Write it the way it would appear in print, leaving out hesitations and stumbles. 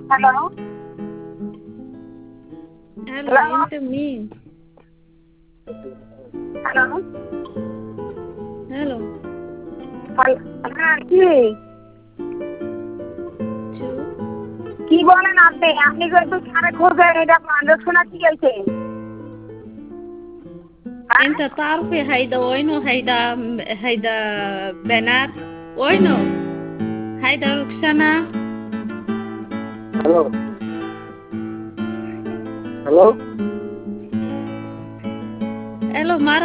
Hello? Hello, Hello? into me. Hello? Hello, হ্যাঁ কি Chu. কি বলেন আপনি আপনি একটু কানে খোঁজেন এটা মানুষ শোনা কি হয়েছে হ্যাঁ Enta tarfi hayda Benat. Oino, hayda Ruxana. Hello hello Hello, Mara.